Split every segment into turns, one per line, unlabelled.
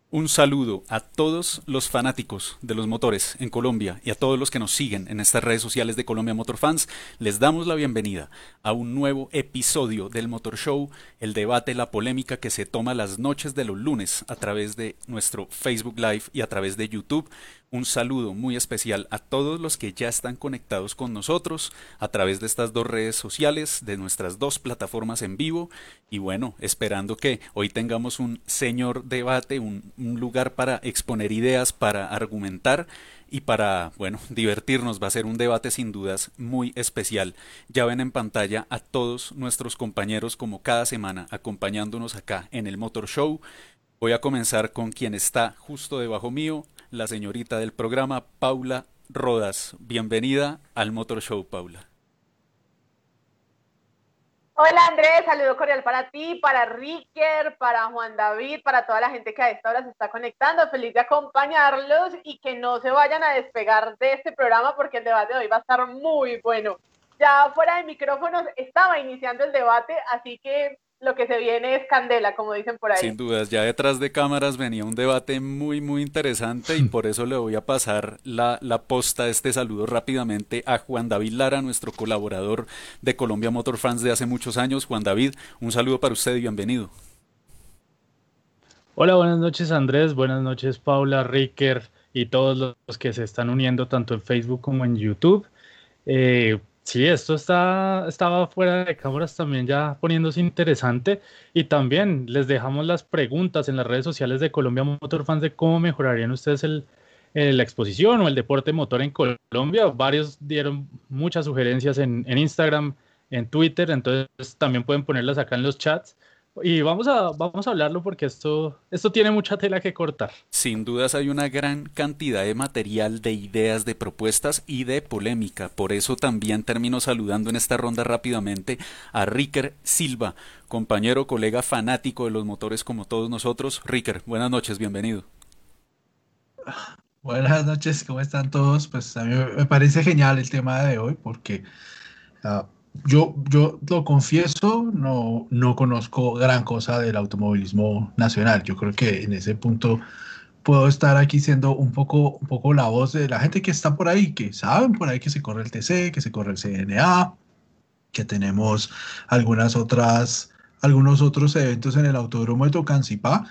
Un saludo a todos los fanáticos de los motores en Colombia y a todos los que nos siguen en estas redes sociales de Colombia Motor Fans. Les damos la bienvenida a un nuevo episodio del Motor Show, el debate, la polémica que se toma las noches de los lunes a través de nuestro Facebook Live y a través de YouTube. Un saludo muy especial a todos los que ya están conectados con nosotros a través de estas dos redes sociales, de nuestras dos plataformas en vivo. Y bueno, esperando que hoy tengamos un señor debate, un lugar para exponer ideas, para argumentar y para, bueno, divertirnos. Va a ser un debate sin dudas muy especial. Ya ven en pantalla a todos nuestros compañeros como cada semana acompañándonos acá en el Motor Show. Voy a comenzar con quien está justo debajo mío, la señorita del programa, Paula Rodas. Bienvenida al Motor Show, Paula.
Hola Andrés, saludo cordial para ti, para Ricker, para Juan David, para toda la gente que a esta hora se está conectando. Feliz de acompañarlos y que no se vayan a despegar de este programa porque el debate de hoy va a estar muy bueno. Ya fuera de micrófonos estaba iniciando el debate, así que lo que se viene es candela, como dicen por
Sin
ahí.
dudas, ya detrás de cámaras venía un debate muy interesante y por eso le voy a pasar la posta de este saludo rápidamente a Juan David Lara, nuestro colaborador de Colombia Motor Fans de hace muchos años. Juan David, un saludo para usted y bienvenido.
Hola, buenas noches Andrés, buenas noches Paula, Ricker y todos los que se están uniendo tanto en Facebook como en YouTube. Sí, estaba fuera de cámaras también ya poniéndose interesante y también les dejamos las preguntas en las redes sociales de Colombia Motor Fans de cómo mejorarían ustedes la exposición o el deporte motor en Colombia. Varios dieron muchas sugerencias en Instagram, en Twitter, entonces también pueden ponerlas acá en los chats. Y vamos a hablarlo porque esto tiene mucha tela que cortar.
Sin dudas hay una gran cantidad de material, de ideas, de propuestas y de polémica. Por eso también termino saludando en esta ronda rápidamente a Ricker Silva, compañero, colega fanático de los motores como todos nosotros. Ricker, buenas noches, bienvenido.
Buenas noches, ¿cómo están todos? Pues a mí me parece genial el tema de hoy porque ah, yo lo confieso, no conozco gran cosa del automovilismo nacional. Yo creo que en ese punto puedo estar aquí siendo un poco la voz de la gente que está por ahí, que saben por ahí que se corre el TC, que se corre el CNA, que tenemos algunos otros eventos en el Autódromo de Tocancipá,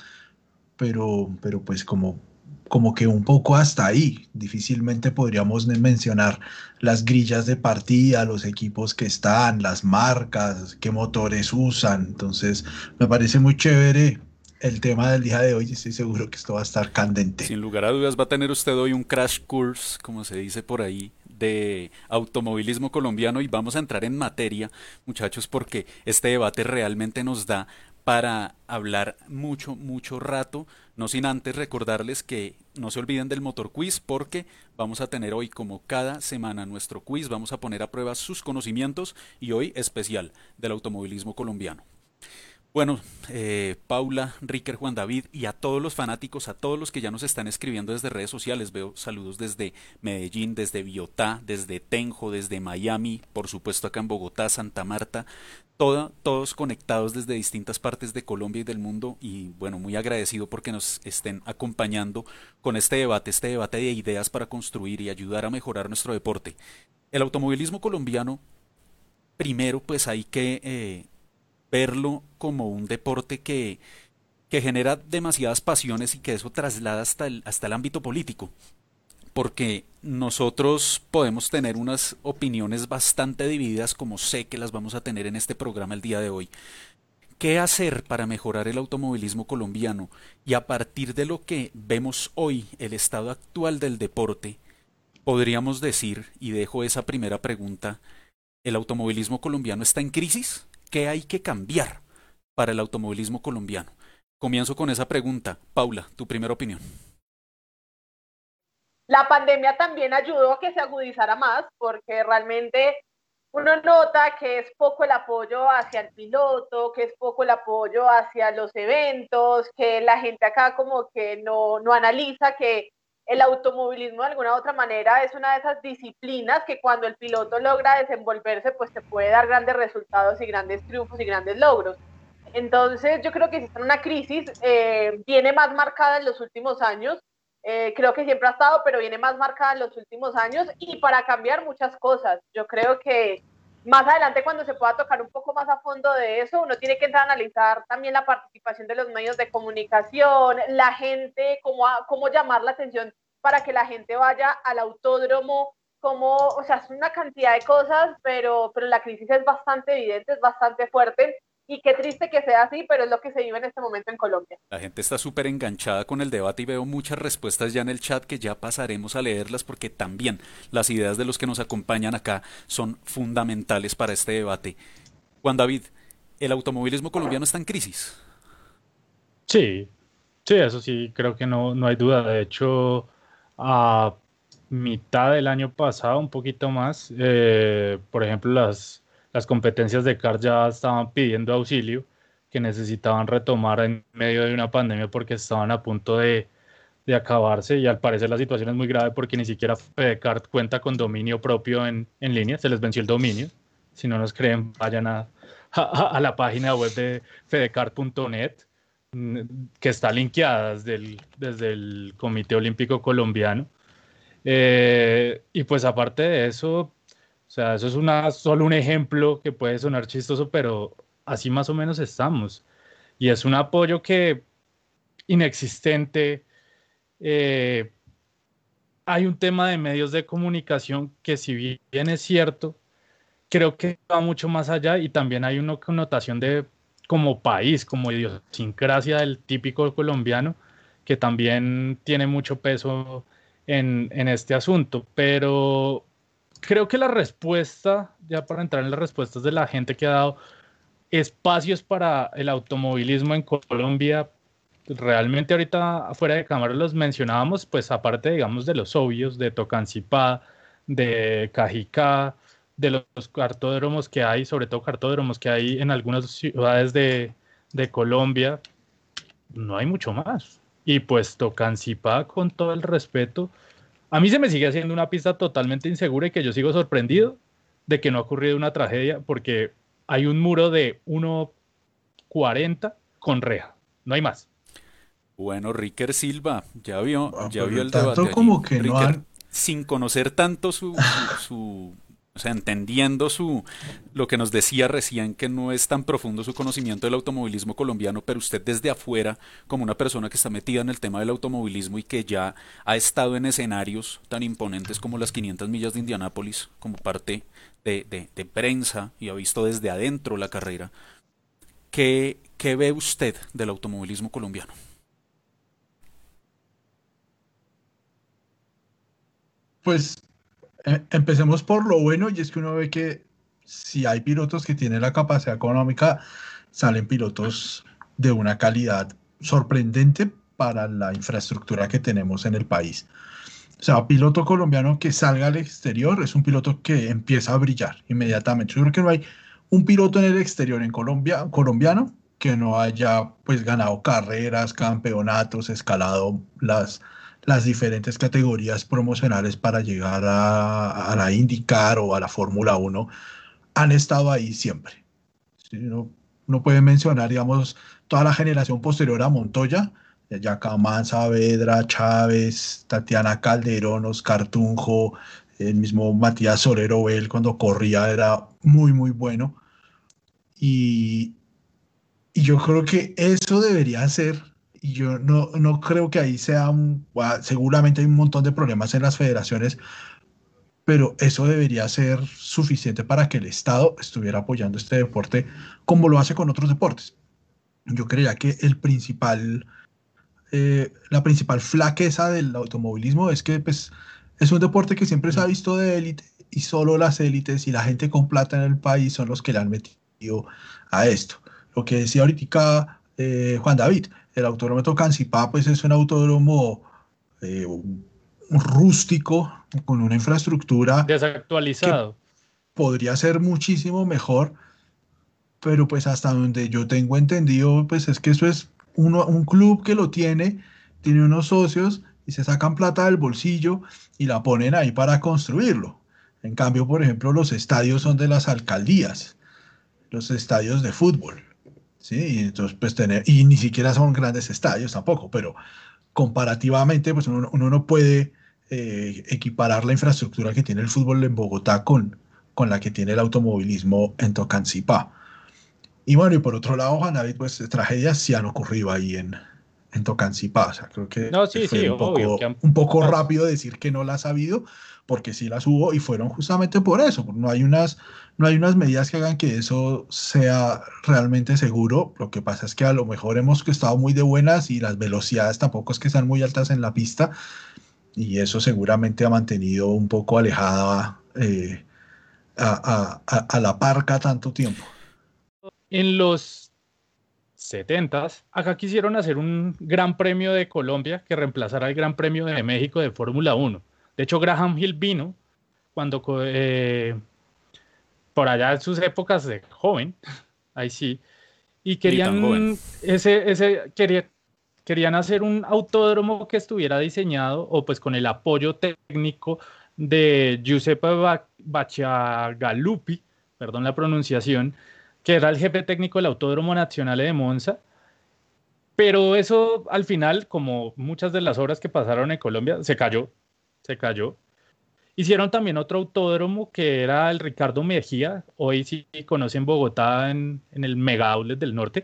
pero pues como que un poco hasta ahí. Difícilmente podríamos mencionar las grillas de partida, los equipos que están, las marcas, qué motores usan. Entonces, me parece muy chévere el tema del día de hoy y estoy seguro que esto va a estar candente.
Sin lugar a dudas va a tener usted hoy un crash course, como se dice por ahí, de automovilismo colombiano y vamos a entrar en materia, muchachos, porque este debate realmente nos da para hablar mucho rato, no sin antes recordarles que no se olviden del motor quiz porque vamos a tener hoy como cada semana nuestro quiz, vamos a poner a prueba sus conocimientos y hoy especial del automovilismo colombiano. Bueno, Paula, Ricker, Juan David y a todos los fanáticos, a todos los que ya nos están escribiendo desde redes sociales, veo saludos desde Medellín, desde Biotá, desde Tenjo, desde Miami, por supuesto acá en Bogotá, Santa Marta, todos conectados desde distintas partes de Colombia y del mundo y bueno, muy agradecido porque nos estén acompañando con este debate de ideas para construir y ayudar a mejorar nuestro deporte. El automovilismo colombiano, primero pues hay que verlo como un deporte que genera demasiadas pasiones y que eso traslada hasta el ámbito político, porque nosotros podemos tener unas opiniones bastante divididas como sé que las vamos a tener en este programa el día de hoy. ¿Qué hacer para mejorar el automovilismo colombiano? Y a partir de lo que vemos hoy, el estado actual del deporte, podríamos decir, y dejo esa primera pregunta, ¿el automovilismo colombiano está en crisis? ¿Qué hay que cambiar para el automovilismo colombiano? Comienzo con esa pregunta. Paula, tu primera opinión.
La pandemia también ayudó a que se agudizara más porque realmente uno nota que es poco el apoyo hacia el piloto, que es poco el apoyo hacia los eventos, que la gente acá como que no analiza que el automovilismo de alguna u otra manera es una de esas disciplinas que cuando el piloto logra desenvolverse pues te puede dar grandes resultados y grandes triunfos y grandes logros. Entonces yo creo que si está en una crisis, viene más marcada en los últimos años. Creo que siempre ha estado, pero viene más marcada en los últimos años y para cambiar muchas cosas. Yo creo que más adelante, cuando se pueda tocar un poco más a fondo de eso, uno tiene que entrar a analizar también la participación de los medios de comunicación, la gente, cómo llamar la atención para que la gente vaya al autódromo, o sea, es una cantidad de cosas, pero la crisis es bastante evidente, es bastante fuerte. Y qué triste que sea así, pero es lo que se vive en este momento en Colombia.
La gente está súper enganchada con el debate y veo muchas respuestas ya en el chat que ya pasaremos a leerlas porque también las ideas de los que nos acompañan acá son fundamentales para este debate. Juan David, ¿el automovilismo colombiano está en crisis?
Sí, sí, eso sí, creo que no hay duda. De hecho, a mitad del año pasado, un poquito más, por ejemplo, las competencias de CAR ya estaban pidiendo auxilio, que necesitaban retomar en medio de una pandemia porque estaban a punto de acabarse y al parecer la situación es muy grave porque ni siquiera FedeCart cuenta con dominio propio en línea, se les venció el dominio. Si no nos creen, vayan a la página web de fedecart.net, que está linkeada desde el Comité Olímpico Colombiano. Y pues aparte de eso, o sea, eso es solo un ejemplo que puede sonar chistoso, pero así más o menos estamos. Y es un apoyo que inexistente. Hay un tema de medios de comunicación que, si bien es cierto, creo que va mucho más allá y también hay una connotación de como país, como idiosincrasia del típico colombiano, que también tiene mucho peso en este asunto. Pero creo que la respuesta, ya para entrar en las respuestas de la gente que ha dado espacios para el automovilismo en Colombia, realmente ahorita afuera de cámara los mencionábamos, pues aparte, digamos, de los obvios, de Tocancipá, de Cajicá, de los cartódromos que hay, sobre todo cartódromos que hay en algunas ciudades de Colombia, no hay mucho más. Y pues Tocancipá, con todo el respeto, a mí se me sigue haciendo una pista totalmente insegura y que yo sigo sorprendido de que no ha ocurrido una tragedia porque hay un muro de 1,40 con reja, no hay más.
Bueno, Ricker Silva, ya vio
Pero
el
tanto
debate allí.
como que no
Ricker,
han...
sin conocer tanto o sea, entendiendo lo que nos decía recién, que no es tan profundo su conocimiento del automovilismo colombiano, pero usted desde afuera, como una persona que está metida en el tema del automovilismo y que ya ha estado en escenarios tan imponentes como las 500 millas de Indianápolis, como parte de prensa y ha visto desde adentro la carrera, ¿qué ve usted del automovilismo colombiano?
Pues empecemos por lo bueno, y es que uno ve que si hay pilotos que tienen la capacidad económica, salen pilotos de una calidad sorprendente para la infraestructura que tenemos en el país. O sea, piloto colombiano que salga al exterior es un piloto que empieza a brillar inmediatamente. Yo creo que no hay un piloto en el exterior en Colombia, colombiano, que no haya pues ganado carreras, campeonatos, escalado las diferentes categorías promocionales para llegar a la IndyCar o a la Fórmula Uno. Han estado ahí siempre. ¿Sí? No puede mencionar, digamos, toda la generación posterior a Montoya, Yacamán, Saavedra, Chávez, Tatiana Calderón, Oscar Tunjo, el mismo Matías Solero, él cuando corría era muy, muy bueno. Y, y yo creo que eso debería ser, y yo no creo que ahí sea seguramente hay un montón de problemas en las federaciones, pero eso debería ser suficiente para que el Estado estuviera apoyando este deporte como lo hace con otros deportes. Yo creía que la principal flaqueza del automovilismo es que pues, es un deporte que siempre se ha visto de élite y solo las élites y la gente con plata en el país son los que le han metido a esto. Lo que decía ahorita Juan David, el autódromo de Tocancipá pues es un autódromo rústico con una infraestructura que
Desactualizado.
podría ser muchísimo mejor, pero pues hasta donde yo tengo entendido, pues es que eso es un club que lo tiene unos socios y se sacan plata del bolsillo y la ponen ahí para construirlo. En cambio, por ejemplo, los estadios son de las alcaldías, los estadios de fútbol, ¿sí? Y entonces, pues tener, y ni siquiera son grandes estadios tampoco, pero comparativamente, pues uno no puede equiparar la infraestructura que tiene el fútbol en Bogotá con la que tiene el automovilismo en Tocancipá. Y bueno, y por otro lado, Juan David, pues tragedias sí han ocurrido ahí en Tocancipá. O sea, creo que
No, sí,
fue
sí, obvio que
un poco
pas-
rápido decir que no las ha habido, porque sí las hubo y fueron justamente por eso. Porque no hay unas medidas que hagan que eso sea realmente seguro. Lo que pasa es que a lo mejor hemos estado muy de buenas y las velocidades tampoco es que están muy altas en la pista y eso seguramente ha mantenido un poco alejada a la parca tanto tiempo.
en los 70s, acá quisieron hacer un Gran Premio de Colombia que reemplazara al Gran Premio de México de Fórmula 1. De hecho, Graham Hill vino cuando por allá en sus épocas de joven, ahí sí, y
Ni tan joven.
querían hacer un autódromo que estuviera diseñado o pues con el apoyo técnico de Giuseppe Baciagalupi, perdón la pronunciación, que era el jefe técnico del Autódromo Nacional de Monza. Pero eso al final, como muchas de las obras que pasaron en Colombia, se cayó. Hicieron también otro autódromo que era el Ricardo Mejía, hoy sí conocen Bogotá en el Mega Outlet del Norte.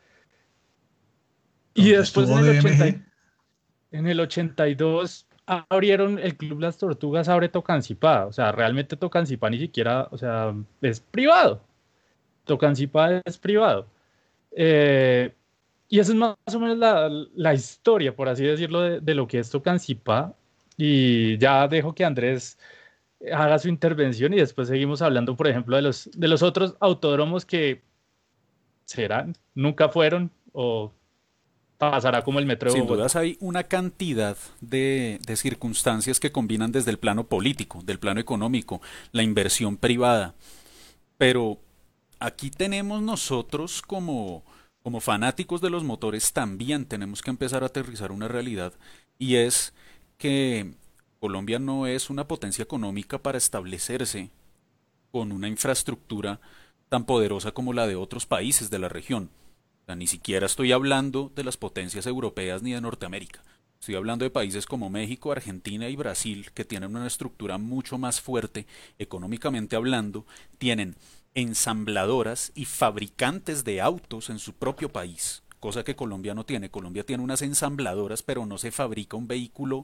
Y
Donde
después
estuvo DMG.
en el 82 abrieron el Club Las Tortugas, abre Tocancipá. O sea, realmente Tocancipá ni siquiera, o sea, es privado. Tocancipá es privado. Eh, y esa es más o menos la historia, por así decirlo, de lo que es Tocancipá. Y ya dejo que Andrés haga su intervención y después seguimos hablando, por ejemplo, de los otros autódromos que serán, nunca fueron o pasará como el Metro de
Sin
Bogotá.
dudas hay una cantidad de circunstancias que combinan desde el plano político, del plano económico, la inversión privada. Pero aquí tenemos nosotros como fanáticos de los motores también tenemos que empezar a aterrizar una realidad y es que Colombia no es una potencia económica para establecerse con una infraestructura tan poderosa como la de otros países de la región. O sea, ni siquiera estoy hablando de las potencias europeas ni de Norteamérica. Estoy hablando de países como México, Argentina y Brasil, que tienen una estructura mucho más fuerte económicamente hablando, tienen ensambladoras y fabricantes de autos en su propio país, cosa que Colombia no tiene. Colombia tiene unas ensambladoras, pero no se fabrica un vehículo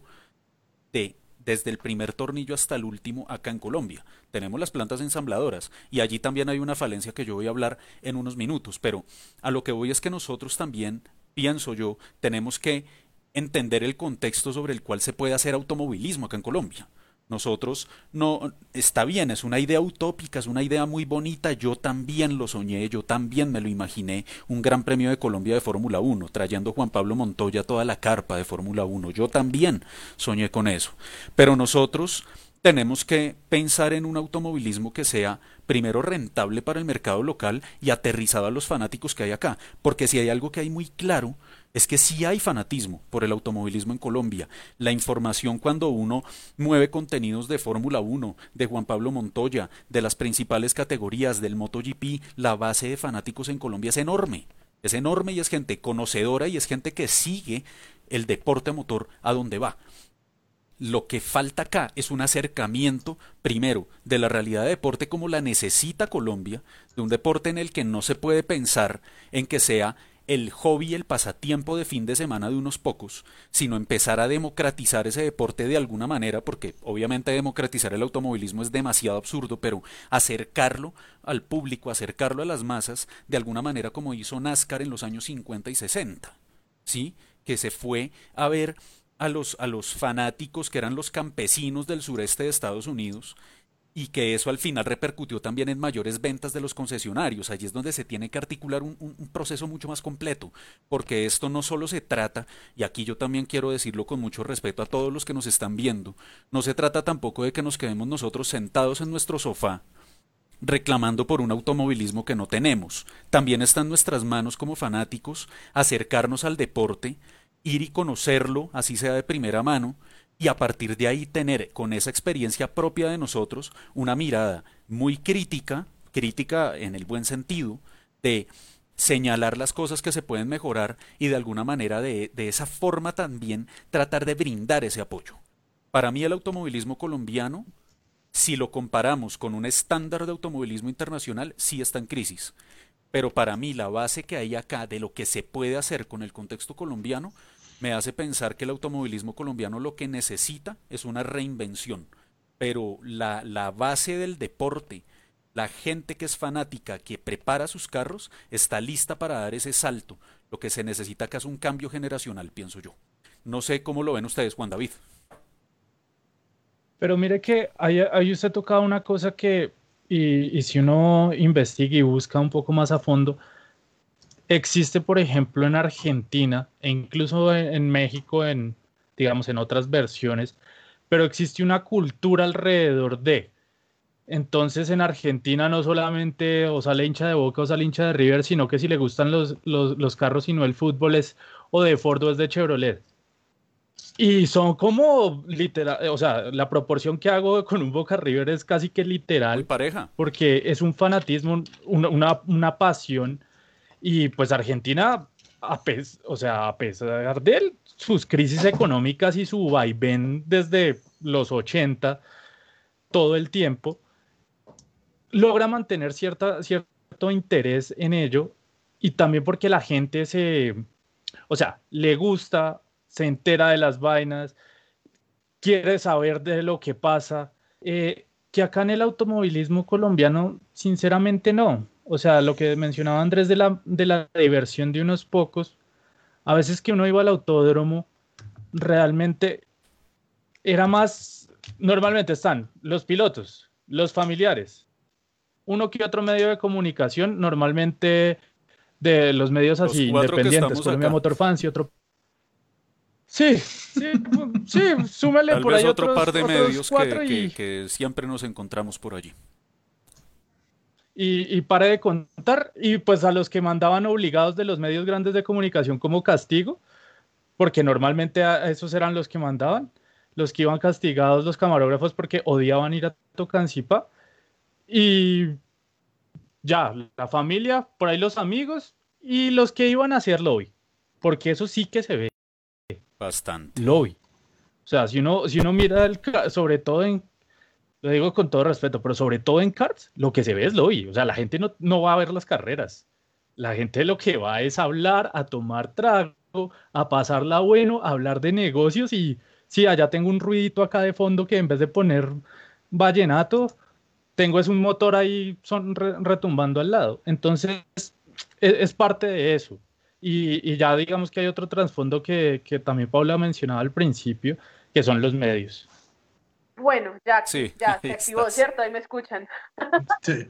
desde el primer tornillo hasta el último acá en Colombia. Tenemos las plantas ensambladoras y allí también hay una falencia que yo voy a hablar en unos minutos, pero a lo que voy es que nosotros también, pienso yo, tenemos que entender el contexto sobre el cual se puede hacer automovilismo acá en Colombia. Nosotros no, está bien, es una idea utópica, es una idea muy bonita, yo también lo soñé, yo también me lo imaginé, un Gran Premio de Colombia de Fórmula 1, trayendo Juan Pablo Montoya toda la carpa de Fórmula 1, yo también soñé con eso, pero nosotros tenemos que pensar en un automovilismo que sea primero rentable para el mercado local y aterrizado a los fanáticos que hay acá, porque si hay algo que hay muy claro es que sí hay fanatismo por el automovilismo en Colombia. La información cuando uno mueve contenidos de Fórmula 1, de Juan Pablo Montoya, de las principales categorías del MotoGP, la base de fanáticos en Colombia es enorme. Es enorme y es gente conocedora y es gente que sigue el deporte motor a donde va. Lo que falta acá es un acercamiento, primero, de la realidad de deporte como la necesita Colombia, de un deporte en el que no se puede pensar en que sea el hobby, el pasatiempo de fin de semana de unos pocos, sino empezar a democratizar ese deporte de alguna manera, porque obviamente democratizar el automovilismo es demasiado absurdo, pero acercarlo al público, acercarlo a las masas, de alguna manera como hizo NASCAR en los años 50 y 60, ¿sí? Que se fue a ver a los fanáticos que eran los campesinos del sureste de Estados Unidos y que eso al final repercutió también en mayores ventas de los concesionarios. Allí es donde se tiene que articular un proceso mucho más completo, porque esto no solo se trata, y aquí yo también quiero decirlo con mucho respeto a todos los que nos están viendo, no se trata tampoco de que nos quedemos nosotros sentados en nuestro sofá reclamando por un automovilismo que no tenemos. También está en nuestras manos como fanáticos acercarnos al deporte, ir y conocerlo, así sea de primera mano, y a partir de ahí tener con esa experiencia propia de nosotros una mirada muy crítica, crítica en el buen sentido, de señalar las cosas que se pueden mejorar y de alguna manera de esa forma también tratar de brindar ese apoyo. Para mí el automovilismo colombiano, si lo comparamos con un estándar de automovilismo internacional, sí está en crisis. Pero para mí la base que hay acá de lo que se puede hacer con el contexto colombiano me hace pensar que el automovilismo colombiano lo que necesita es una reinvención. Pero la base del deporte, la gente que es fanática, que prepara sus carros, está lista para dar ese salto. Lo que se necesita acá es un cambio generacional, pienso yo. No sé cómo lo ven ustedes, Juan David.
Pero mire que ahí usted tocaba una cosa que, y si uno investiga y busca un poco más a fondo, existe, por ejemplo, en Argentina e incluso en México, digamos, en otras versiones, pero existe una cultura alrededor de. Entonces, en Argentina no solamente o sale hincha de Boca o sale hincha de River, sino que si le gustan los carros y no el fútbol es o de Ford o es de Chevrolet. Y son como literal, o sea, la proporción que hago con un Boca River es casi que
Muy
literal,
pareja.
porque es un fanatismo, una pasión. Y pues Argentina, o sea, a pesar de sus crisis económicas y su vaivén desde los 80 todo el tiempo, logra mantener cierto interés en ello y también porque la gente o sea, le gusta, se entera de las vainas, quiere saber de lo que pasa, que acá en el automovilismo colombiano, sinceramente no. O sea, lo que mencionaba Andrés de la diversión de unos pocos, a veces que uno iba al autódromo, realmente era más, normalmente están los pilotos, los familiares, uno que otro medio de comunicación, normalmente de los medios
Los
así
cuatro que
independientes,
estamos
Colombia
acá.
Motor Fans y otro. Sí, sí, sí, súmele
Tal
por
vez
ahí
otro
otros,
par de
otros
medios
cuatro
que siempre nos encontramos por allí.
y pare de contar. Y pues a los que mandaban obligados de los medios grandes de comunicación como castigo, porque normalmente a esos eran los que mandaban, los que iban castigados los camarógrafos porque odiaban ir a Tocancipá. Y ya, la familia, por ahí los amigos y los que iban a hacer lobby, porque eso sí que se ve,
Bastante.
lobby. O sea, si uno mira, sobre todo lo digo con todo respeto, pero sobre todo en karts, lo que se ve es lobby. O sea, la gente no va a ver las carreras. La gente lo que va es a hablar, a tomar trago, a pasarla bueno, a hablar de negocios y sí, allá tengo un ruidito acá de fondo que en vez de poner vallenato, tengo es un motor ahí retumbando al lado. Entonces, es parte de eso. Y ya digamos que hay otro trasfondo que también Paula mencionaba al principio, que son los medios.
Bueno, ya,
Sí,
ya
ahí
se activó,
estás.
¿cierto? Ahí me escuchan.
Sí.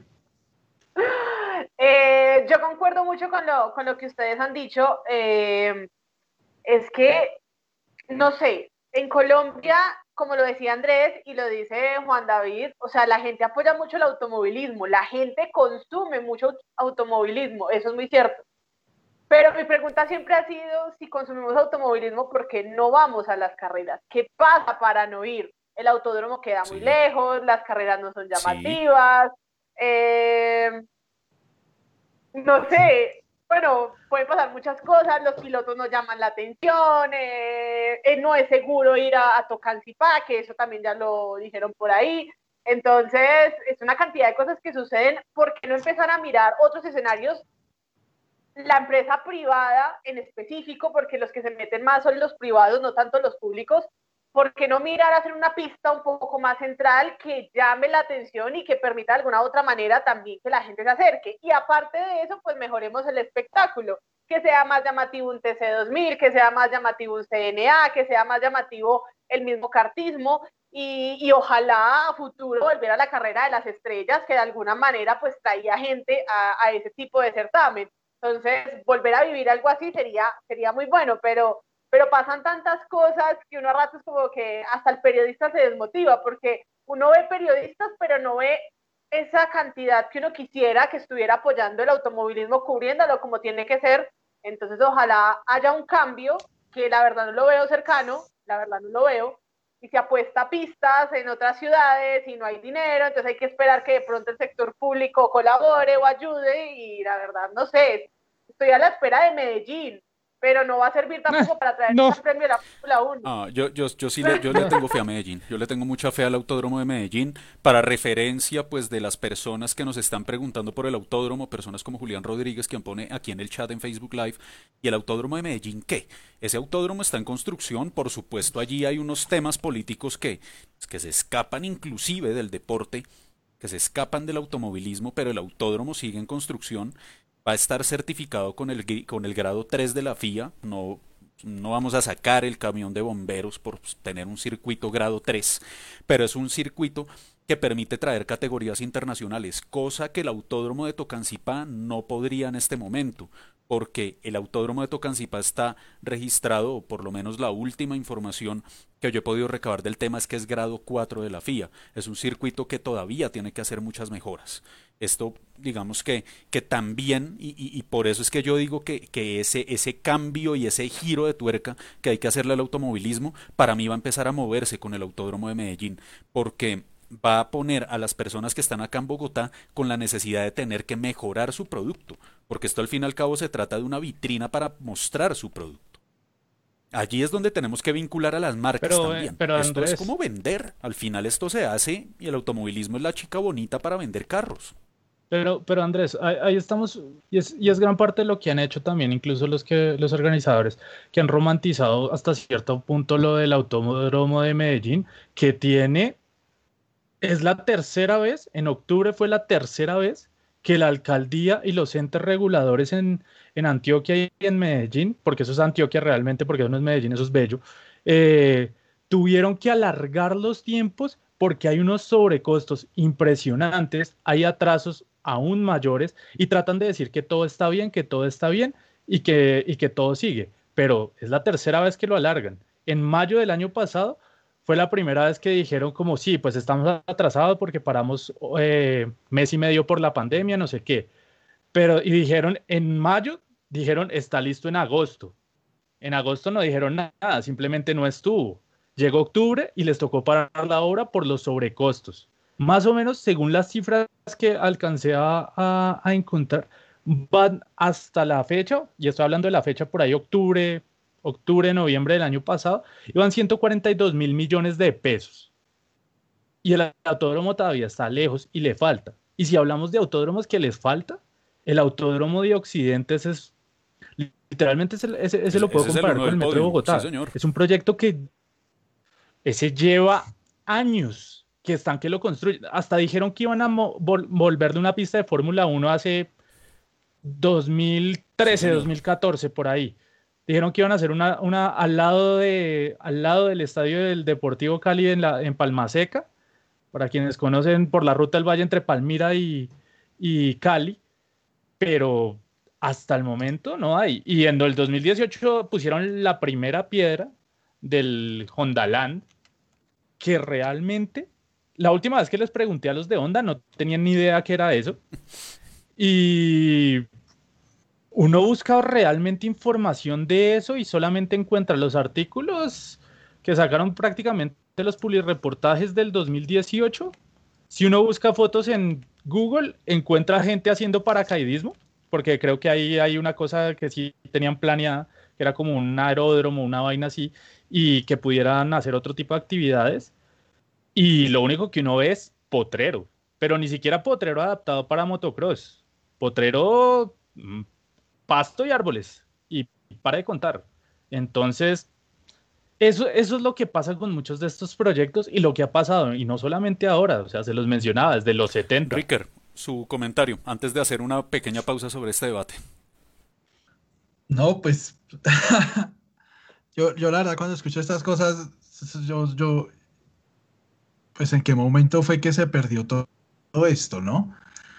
Yo concuerdo mucho con lo que ustedes han dicho. Es que, no sé, en Colombia, como lo decía Andrés y lo dice Juan David, o sea, la gente apoya mucho el automovilismo, la gente consume mucho automovilismo, eso es muy cierto. Pero mi pregunta siempre ha sido si consumimos automovilismo, ¿por qué no vamos a las carreras? ¿Qué pasa para no ir? El autódromo queda muy
Sí,
lejos, las carreras no son
sí.
llamativas, eh, no sé, bueno, pueden pasar muchas cosas, los pilotos no llaman la atención, no es seguro ir a Tocancipá, que eso también ya lo dijeron por ahí. Entonces, es una cantidad de cosas que suceden. ¿Por qué no empezar a mirar otros escenarios? La empresa privada en específico, porque los que se meten más son los privados, no tanto los públicos, ¿por qué no mirar a hacer una pista un poco más central que llame la atención y que permita de alguna otra manera también que la gente se acerque? Y aparte de eso, pues mejoremos el espectáculo, que sea más llamativo un TC2000, que sea más llamativo un CNA, que sea más llamativo el mismo kartismo y ojalá a futuro volver a la carrera de las estrellas, que de alguna manera pues traía gente a ese tipo de certamen. Entonces, volver a vivir algo así sería muy bueno, pero pasan tantas cosas que uno a ratos como que hasta el periodista se desmotiva, porque uno ve periodistas, pero no ve esa cantidad que uno quisiera que estuviera apoyando el automovilismo, cubriéndolo como tiene que ser. Entonces, ojalá haya un cambio, que la verdad no lo veo cercano, la verdad no lo veo, y se apuesta a pistas en otras ciudades y no hay dinero, entonces hay que esperar que de pronto el sector público colabore o ayude y la verdad no sé, estoy a la espera de Medellín, pero no va a servir tampoco para traer
no.
el premio de la Fórmula 1.
Yo le tengo fe a Medellín. Yo le tengo mucha fe al autódromo de Medellín. Para referencia, pues, de las personas que nos están preguntando por el autódromo, personas como Julián Rodríguez, quien pone aquí en el chat en Facebook Live, ¿y el autódromo de Medellín qué? Ese autódromo está en construcción, por supuesto, allí hay unos temas políticos que se escapan inclusive del deporte, que se escapan del automovilismo, pero el autódromo sigue en construcción. Va a estar certificado con el grado 3 de la FIA. No vamos a sacar el camión de bomberos por tener un circuito grado 3, pero es un circuito que permite traer categorías internacionales, cosa que el autódromo de Tocancipá no podría en este momento, porque el autódromo de Tocancipá está registrado, o por lo menos la última información que yo he podido recabar del tema es que es grado 4 de la FIA. Es un circuito que todavía tiene que hacer muchas mejoras. Esto, digamos que también, y por eso es que yo digo que ese cambio y ese giro de tuerca que hay que hacerle al automovilismo, para mí va a empezar a moverse con el autódromo de Medellín, porque va a poner a las personas que están acá en Bogotá con la necesidad de tener que mejorar su producto, porque esto al fin y al cabo se trata de una vitrina para mostrar su producto. Allí es donde tenemos que vincular a las marcas también.
Pero
esto
Andrés,
es como vender. Al final esto se hace y el automovilismo es la chica bonita para vender carros.
Pero Andrés, ahí estamos, y es gran parte de lo que han hecho también, incluso los organizadores, que han romantizado hasta cierto punto lo del autódromo de Medellín, que es la tercera vez, en octubre fue la tercera vez que la alcaldía y los entes reguladores en Antioquia y en Medellín, porque eso es Antioquia realmente, porque eso no es Medellín, eso es Bello, tuvieron que alargar los tiempos porque hay unos sobrecostos impresionantes, hay atrasos aún mayores y tratan de decir que todo está bien y que todo sigue, pero es la tercera vez que lo alargan. En mayo del año pasado fue la primera vez que dijeron como sí, pues estamos atrasados porque paramos mes y medio por la pandemia, no sé qué, y dijeron en mayo, dijeron está listo en agosto. En agosto no dijeron nada, simplemente no estuvo. Llegó octubre y les tocó parar la obra por los sobrecostos. Más o menos, según las cifras que alcancé a encontrar, van hasta la fecha, y estoy hablando de la fecha por ahí, octubre, noviembre del año pasado, iban 142 mil millones de pesos. Y el autódromo todavía está lejos y le falta. Y si hablamos de autódromos que les falta, el autódromo de Occidentes es, literalmente ese lo puedo comparar con el Metro de Bogotá.
Sí, señor.
Es un proyecto que ese lleva años que están que lo construyen. Hasta dijeron que iban a volverle una pista de Fórmula 1 hace 2013, sí, 2014, por ahí. Dijeron que iban a hacer una al lado del estadio del Deportivo Cali en Palma Seca, para quienes conocen por la ruta del Valle entre Palmira y Cali, pero hasta el momento no hay. Y en el 2018 pusieron la primera piedra del Hondaland, que realmente, la última vez que les pregunté a los de Honda, no tenían ni idea qué era eso. Y uno busca realmente información de eso y solamente encuentra los artículos que sacaron prácticamente los publireportajes del 2018. Si uno busca fotos en Google, encuentra gente haciendo paracaidismo, porque creo que ahí hay una cosa que sí tenían planeada, que era como un aeródromo, una vaina así, y que pudieran hacer otro tipo de actividades. Y lo único que uno ve es potrero, pero ni siquiera potrero adaptado para motocross. Potrero, pasto y árboles, y para de contar. Entonces, eso es lo que pasa con muchos de estos proyectos y lo que ha pasado, y no solamente ahora, o sea, se los mencionaba desde los 70.
Ricker, su comentario, antes de hacer una pequeña pausa sobre este debate.
No, pues yo la verdad cuando escucho estas cosas, yo pues en qué momento fue que se perdió todo esto, ¿no?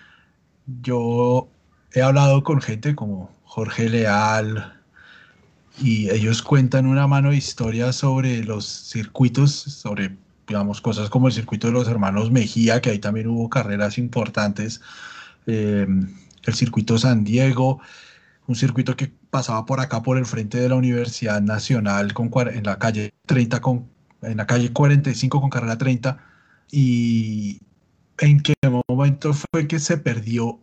Yo he hablado con gente como Jorge Leal y ellos cuentan una mano de historias sobre los circuitos, sobre, digamos, cosas como el circuito de los hermanos Mejía, que ahí también hubo carreras importantes, el circuito San Diego, un circuito que pasaba por acá por el frente de la Universidad Nacional en la calle 30 en la calle 45 con carrera 30, y en qué momento fue que se perdió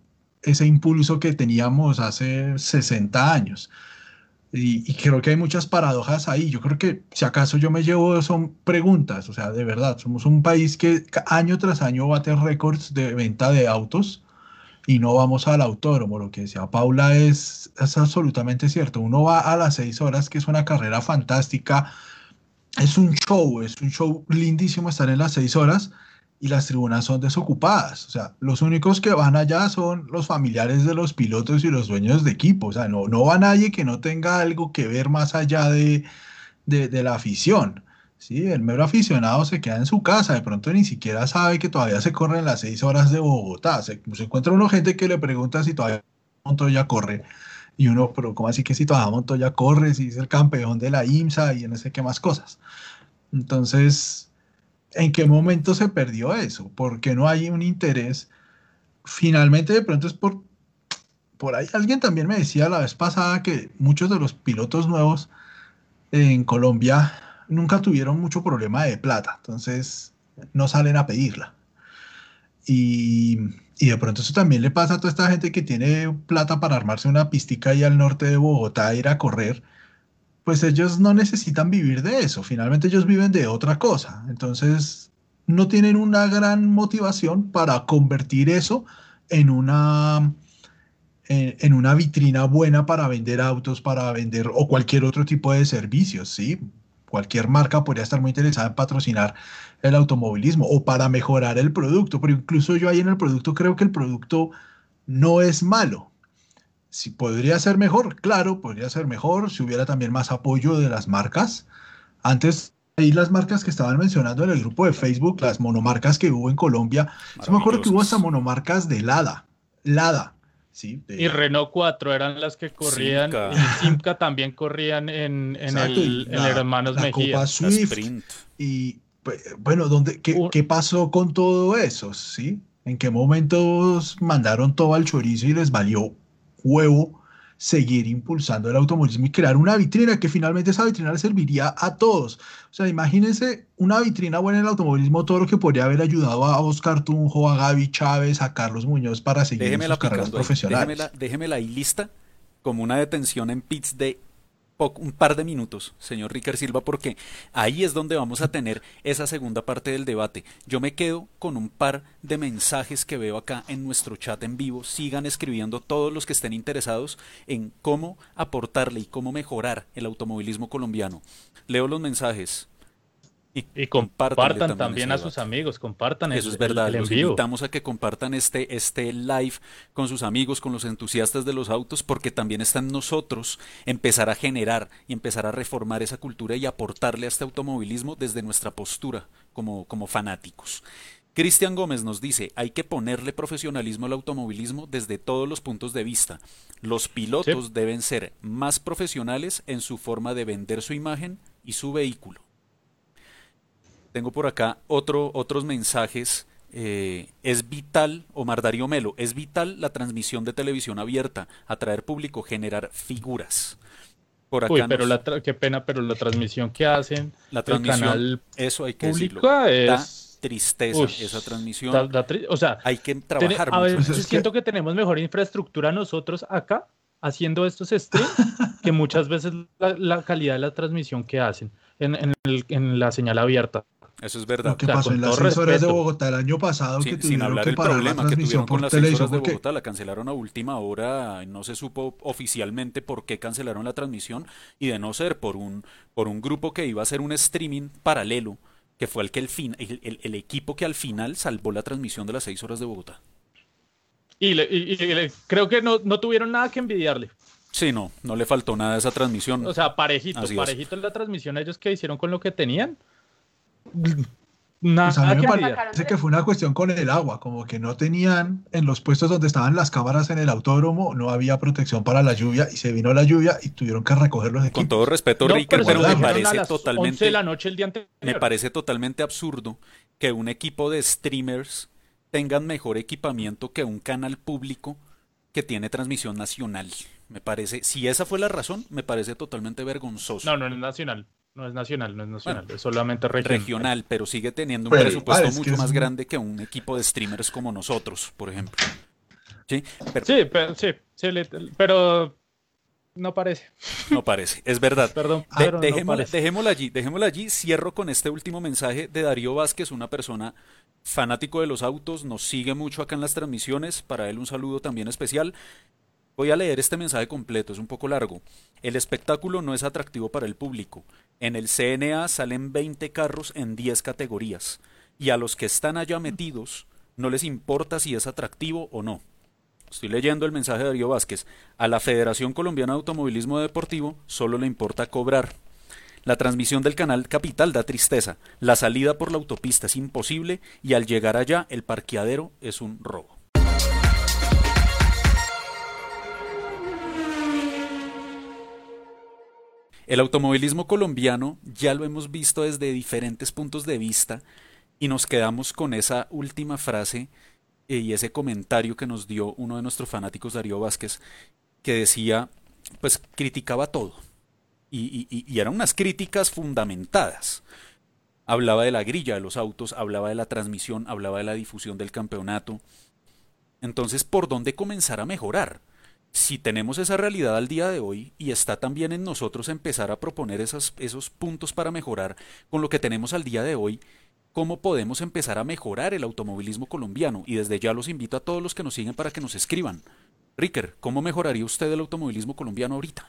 ese impulso que teníamos hace 60 años. Y creo que hay muchas paradojas ahí. Yo creo que si acaso yo me llevo son preguntas, o sea, de verdad, somos un país que año tras año bate récords de venta de autos y no vamos al autódromo. Lo que decía Paula es absolutamente cierto. Uno va a las 6 horas, que es una carrera fantástica, es un show lindísimo estar en las 6 horas y las tribunas son desocupadas. O sea, los únicos que van allá son los familiares de los pilotos y los dueños de equipo. O sea, no va nadie que no tenga algo que ver más allá de la afición. ¿Sí? El mero aficionado se queda en su casa, de pronto ni siquiera sabe que todavía se corren las 6 horas de Bogotá. Se encuentra uno gente que le pregunta si todavía Montoya corre. Y uno, pero ¿cómo así que si todavía Montoya corre? Si es el campeón de la IMSA y no sé qué más cosas. Entonces, ¿en qué momento se perdió eso? ¿Por qué no hay un interés? Finalmente, de pronto es por ahí. Alguien también me decía la vez pasada que muchos de los pilotos nuevos en Colombia nunca tuvieron mucho problema de plata, entonces no salen a pedirla. Y, y de pronto eso también le pasa a toda esta gente que tiene plata para armarse una pistica ahí al norte de Bogotá e ir a correr. Pues ellos no necesitan vivir de eso, finalmente ellos viven de otra cosa, entonces no tienen una gran motivación para convertir eso en en una vitrina buena para vender autos, para vender o cualquier otro tipo de servicios, ¿sí? Cualquier marca podría estar muy interesada en patrocinar el automovilismo o para mejorar el producto, pero incluso yo ahí en el producto creo que el producto no es malo. Si podría ser mejor, claro, podría ser mejor si hubiera también más apoyo de las marcas. Antes, ahí las marcas que estaban mencionando en el grupo de Facebook, las monomarcas que hubo en Colombia, yo me acuerdo que hubo hasta monomarcas de Lada, ¿sí?
Y Renault 4 eran las que corrían,
Simca.
y Simca también corrían en
Exacto, y
el Hermanos
la
Mejía.
Copa Swift.
Sprint.
Y bueno, ¿qué pasó con todo eso? ¿Sí? ¿En qué momentos mandaron todo al chorizo y les valió huevo seguir impulsando el automovilismo y crear una vitrina que finalmente esa vitrina le serviría a todos? O sea, imagínense una vitrina buena en el automovilismo, todo lo que podría haber ayudado a Oscar Tunjo, a Gaby Chávez, a Carlos Muñoz para seguir en sus carreras profesionales.
Déjemela ahí lista como una detención en pits de un par de minutos, señor Ricker Silva, porque ahí es donde vamos a tener esa segunda parte del debate. Yo me quedo con un par de mensajes que veo acá en nuestro chat en vivo. Sigan escribiendo todos los que estén interesados en cómo aportarle y cómo mejorar el automovilismo colombiano. Leo los mensajes.
Y compartan también a sus amigos, compartan
eso es verdad,
el en
los
vivo.
invitamos a que compartan este live con sus amigos, con los entusiastas de los autos, porque también está en nosotros empezar a generar y empezar a reformar esa cultura y aportarle a este automovilismo desde nuestra postura como fanáticos. Cristian Gómez nos dice, hay que ponerle profesionalismo al automovilismo desde todos los puntos de vista. Los pilotos deben ser más profesionales en su forma de vender su imagen y su vehículo. Tengo por acá otros mensajes. Es vital, Omar Darío Melo, es vital la transmisión de televisión abierta, atraer público, generar figuras. Por acá
qué pena, pero la transmisión que hacen,
la transmisión,
el canal
eso hay que
pública
decirlo,
es...
da tristeza esa transmisión.
O sea,
hay que trabajar
a ver,
mucho.
yo siento que tenemos mejor infraestructura nosotros acá, haciendo estos streams, que muchas veces la calidad de la transmisión que hacen en la señal abierta.
Eso es verdad.
Lo que pasó en las 6 horas de Bogotá el año pasado, que
sin
tuvieron
hablar
que
del
parar la
problema que tuvieron
transmisión
con
por
las 6 horas
televisión
de Bogotá, la cancelaron a última hora, no se supo oficialmente por qué cancelaron la transmisión, y de no ser por un grupo que iba a hacer un streaming paralelo, que fue el equipo que al final salvó la transmisión de las 6 horas de Bogotá.
Y creo que no tuvieron nada que envidiarle.
Sí, no le faltó nada a esa transmisión.
O sea, parejito en la transmisión ellos que hicieron con lo que tenían.
Pues a mí me parece que fue una cuestión con el agua, como que no tenían en los puestos donde estaban las cámaras en el autódromo, no había protección para la lluvia y se vino la lluvia y tuvieron que recoger los equipos.
Con todo respeto, Ricker, pero me parece
totalmente 11 de la noche el día anterior.
Me parece totalmente absurdo que un equipo de streamers tengan mejor equipamiento que un canal público que tiene transmisión nacional. Me parece, si esa fue la razón, me parece totalmente vergonzoso.
No es nacional. No es nacional, bueno, es solamente regional.
Pero sigue teniendo un presupuesto mucho más grande que un equipo de streamers como nosotros, por ejemplo. Sí,
Sí, pero no parece.
no parece, es verdad.
Perdón, pero no parece.
Dejémosla allí. Cierro con este último mensaje de Darío Vázquez, una persona fanático de los autos, nos sigue mucho acá en las transmisiones. Para él un saludo también especial. Voy a leer este mensaje completo, es un poco largo. El espectáculo no es atractivo para el público. En el CNA salen 20 carros en 10 categorías. Y a los que están allá metidos no les importa si es atractivo o no. Estoy leyendo el mensaje de Darío Vázquez. A la Federación Colombiana de Automovilismo Deportivo solo le importa cobrar. La transmisión del canal Capital da tristeza. La salida por la autopista es imposible y al llegar allá el parqueadero es un robo. El automovilismo colombiano ya lo hemos visto desde diferentes puntos de vista y nos quedamos con esa última frase y ese comentario que nos dio uno de nuestros fanáticos, Darío Vázquez, que decía, pues criticaba todo y eran unas críticas fundamentadas. Hablaba de la grilla de los autos, hablaba de la transmisión, hablaba de la difusión del campeonato. Entonces, ¿por dónde comenzar a mejorar? Si tenemos esa realidad al día de hoy y está también en nosotros empezar a proponer esos puntos para mejorar con lo que tenemos al día de hoy, ¿cómo podemos empezar a mejorar el automovilismo colombiano? Y desde ya los invito a todos los que nos siguen para que nos escriban. Ricker, ¿cómo mejoraría usted el automovilismo colombiano ahorita?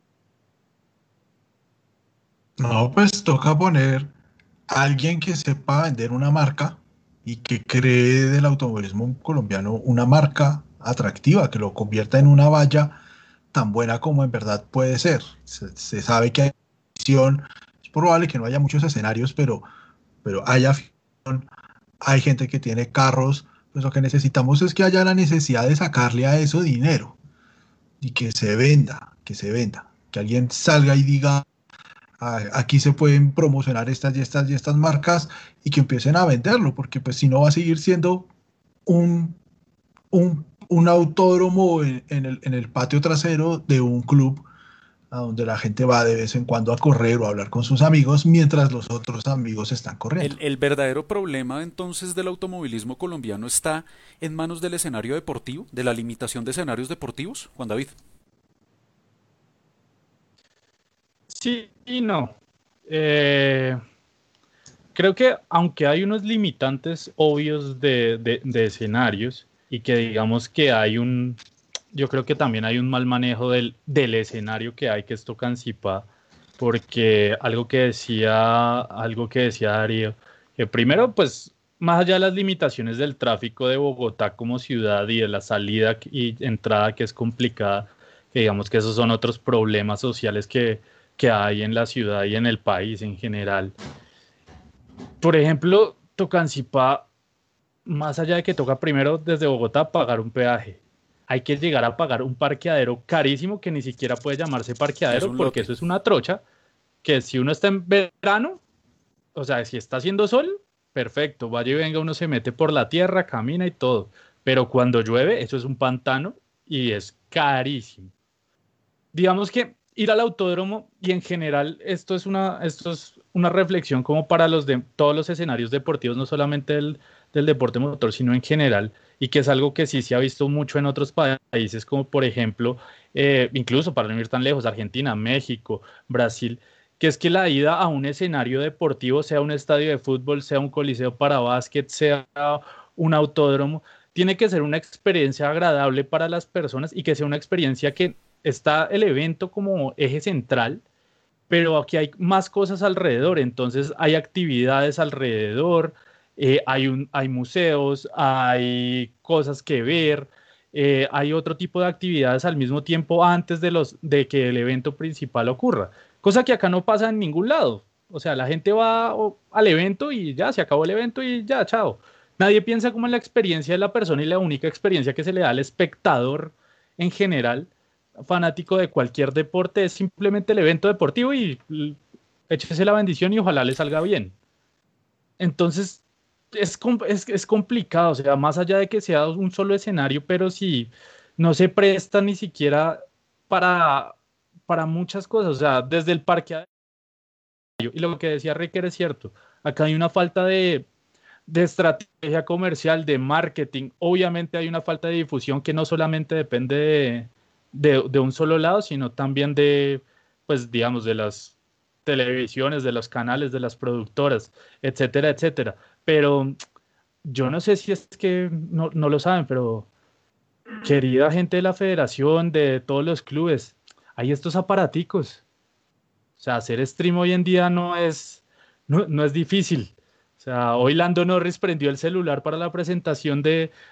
No, pues toca poner a alguien que sepa vender una marca y que cree del automovilismo colombiano una marca atractiva, que lo convierta en una valla tan buena como en verdad puede ser. Se sabe que hay afición, es probable que no haya muchos escenarios, pero hay afición, hay gente que tiene carros, pues lo que necesitamos es que haya la necesidad de sacarle a eso dinero y que alguien salga y diga, aquí se pueden promocionar estas y estas y estas marcas y que empiecen a venderlo, porque pues si no va a seguir siendo un, un autódromo en el patio trasero de un club a donde la gente va de vez en cuando a correr o a hablar con sus amigos mientras los otros amigos están corriendo.
El verdadero problema entonces del automovilismo colombiano está en manos del escenario deportivo, de la limitación de escenarios deportivos, Juan David.
Sí y no. Eh, Creo que aunque hay unos limitantes obvios de escenarios y que digamos que yo creo que también hay un mal manejo del escenario que hay, que es Tocancipá, porque algo que decía Darío, que primero pues más allá de las limitaciones del tráfico de Bogotá como ciudad y de la salida y entrada que es complicada, que digamos que esos son otros problemas sociales que hay en la ciudad y en el país en general. Por ejemplo, Tocancipá, más allá de que toca primero desde Bogotá pagar un peaje, hay que llegar a pagar un parqueadero carísimo que ni siquiera puede llamarse
Es
parqueadero
un
porque
lote.
eso es una trocha, que si uno está en verano, o sea, si está haciendo sol, perfecto, vaya y venga, uno se mete por la tierra, camina y todo, pero cuando llueve, eso es un pantano y es carísimo. Digamos que ir al autódromo y en general esto es una reflexión como para todos los escenarios deportivos, no solamente del deporte motor, sino en general, y que es algo que sí se ha visto mucho en otros países, como por ejemplo, incluso para no ir tan lejos, Argentina, México, Brasil, que es que la ida a un escenario deportivo, sea un estadio de fútbol, sea un coliseo para básquet, sea un autódromo, tiene que ser una experiencia agradable para las personas y que sea una experiencia que está el evento como eje central, pero aquí hay más cosas alrededor, entonces hay actividades alrededor, hay museos, hay cosas que ver, hay otro tipo de actividades al mismo tiempo antes de que el evento principal ocurra, cosa que acá no pasa en ningún lado. O sea, la gente va al evento y ya se acabó el evento y ya, chao. Nadie piensa como en la experiencia de la persona y la única experiencia que se le da al espectador en general fanático de cualquier deporte es simplemente el evento deportivo y échese la bendición y ojalá le salga bien. Entonces, es complicado, o sea, más allá de que sea un solo escenario, pero si no se presta ni siquiera para, para muchas cosas, o sea, desde el parque. Y lo que decía Ricker es cierto, acá hay una falta de estrategia comercial, de marketing. Obviamente hay una falta de difusión que no solamente depende de un solo lado, sino también de, pues digamos, de las televisiones, de los canales, de las productoras, etcétera, etcétera. Pero yo no sé si es que no lo saben, pero querida gente de la federación, de todos los clubes, hay estos aparaticos. O sea, hacer stream hoy en día no es difícil. O sea, hoy Lando Norris prendió el celular para la presentación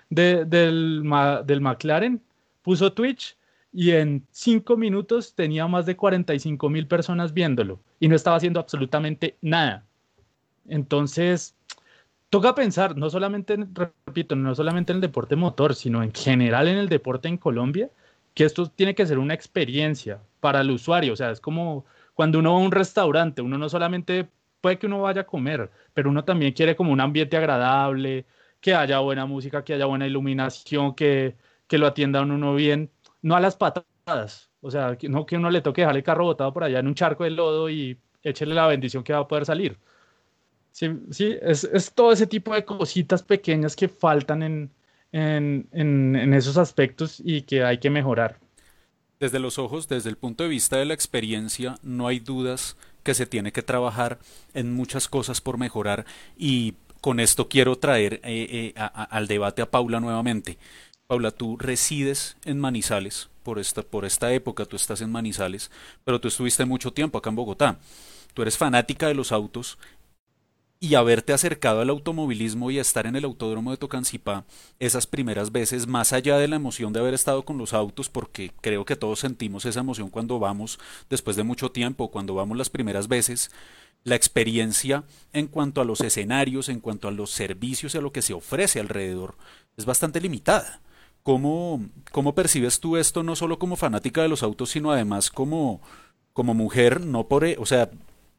del McLaren, puso Twitch y en 5 minutos tenía más de 45.000 personas viéndolo y no estaba haciendo absolutamente nada. Entonces, toca pensar, no solamente, repito, no solamente en el deporte motor, sino en general en el deporte en Colombia, que esto tiene que ser una experiencia para el usuario. O sea, es como cuando uno va a un restaurante, uno no solamente puede que uno vaya a comer, pero uno también quiere como un ambiente agradable, que haya buena música, que haya buena iluminación, que lo atiendan uno bien, no a las patadas. O sea, no que uno le toque dejar el carro botado por allá en un charco de lodo y échele la bendición que va a poder salir. Sí, sí, es todo ese tipo de cositas pequeñas que faltan en esos aspectos y que hay que mejorar.
Desde los ojos, desde el punto de vista de la experiencia, no hay dudas que se tiene que trabajar en muchas cosas por mejorar y con esto quiero traer al debate a Paula nuevamente. Paula, tú resides en Manizales por esta época, tú estás en Manizales, pero tú estuviste mucho tiempo acá en Bogotá. Tú eres fanática de los autos y haberte acercado al automovilismo y a estar en el autódromo de Tocancipá esas primeras veces, más allá de la emoción de haber estado con los autos, porque creo que todos sentimos esa emoción cuando vamos después de mucho tiempo, cuando vamos las primeras veces, la experiencia en cuanto a los escenarios, en cuanto a los servicios y a lo que se ofrece alrededor, es bastante limitada. ¿Cómo percibes tú esto no solo como fanática de los autos, sino además como mujer? No por, o sea,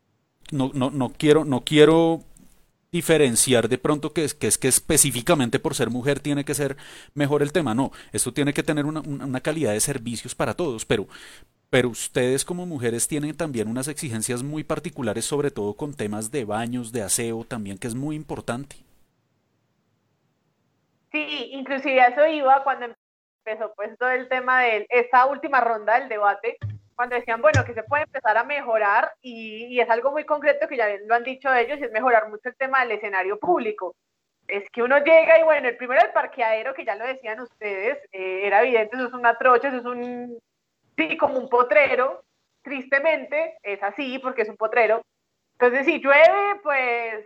no quiero diferenciar de pronto que específicamente por ser mujer tiene que ser mejor el tema. No, esto tiene que tener una calidad de servicios para todos, pero ustedes como mujeres tienen también unas exigencias muy particulares, sobre todo con temas de baños, de aseo también, que es muy importante.
Sí, inclusive a eso iba cuando empezó pues todo el tema de esta última ronda del debate, cuando decían, bueno, que se puede empezar a mejorar y es algo muy concreto que ya lo han dicho ellos, y es mejorar mucho el tema del escenario público. Es que uno llega y bueno, el primero el parqueadero, que ya lo decían ustedes, era evidente, eso es una trocha, eso es sí, como un potrero, tristemente, es así porque es un potrero. Entonces, si llueve, pues